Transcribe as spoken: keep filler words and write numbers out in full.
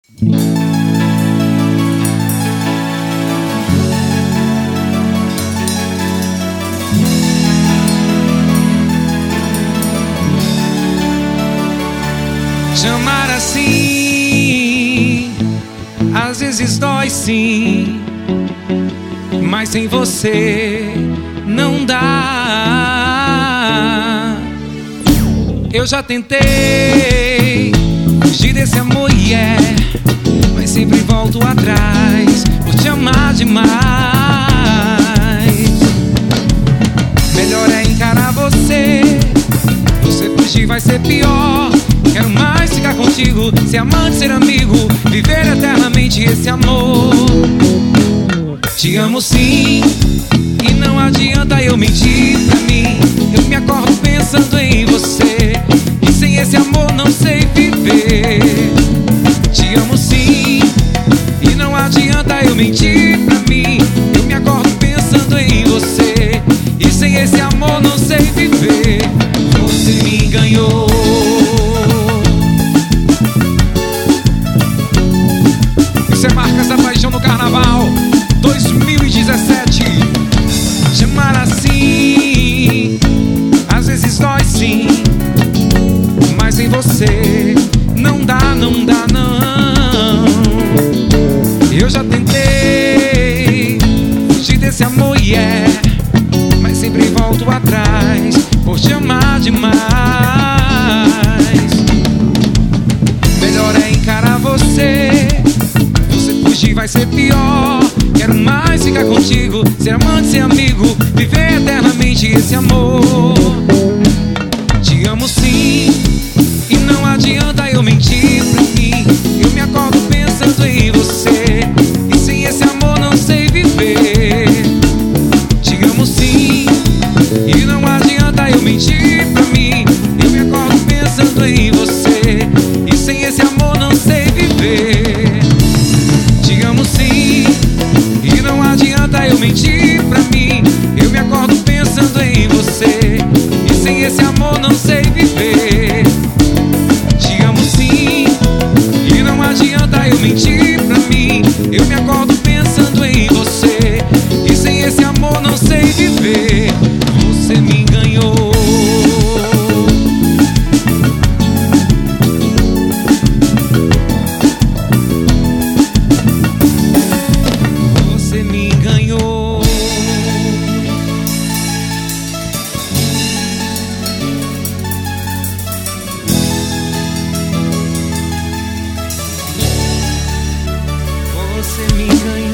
Te amar assim às vezes dói sim, mas sem você não dá. Eu já tentei fugir desse amor, yeah, mas sempre volto atrás por te amar demais. Melhor é encarar você, você fugir vai ser pior. Quero mais ficar contigo, ser amante, ser amigo, viver eternamente esse amor. Te amo sim, e não adianta eu mentir pra mim. Eu me acordo pensando em você, e sem esse amor não sei viver. Te amo sim, e não adianta eu mentir pra mim. Eu me acordo pensando em você, e sem esse amor não sei viver. Você me enganou. Isso é Marcas da Paixão no Carnaval dois mil e dezessete. Te amar assim às vezes dói sim, mas sem você não dá, não dá não. Eu já tentei fugir desse amor, yeah, mas sempre volto atrás por te amar demais. Melhor é encarar você, você fugir vai ser pior. Quero mais ficar contigo, ser amante, ser amigo, viver eternamente esse amor. Te amo sim, e não adianta eu mentir pra mim. Eu me acordo pensando em você, e sem esse amor não sei viver. Te amo sim, e não adianta eu mentir pra mim. Eu me acordo pensando em você, e sem esse amor não sei viver. Te amo sim, e não adianta eu mentir pra mim. Eu me acordo pensando em você, e sem esse amor não sei viver. Te amo sim, e não adianta eu mentir pra mim. Eu me acordo pensando em você, e sem esse amor não sei viver. Você me enganou. Você me enganou. Você me enganou.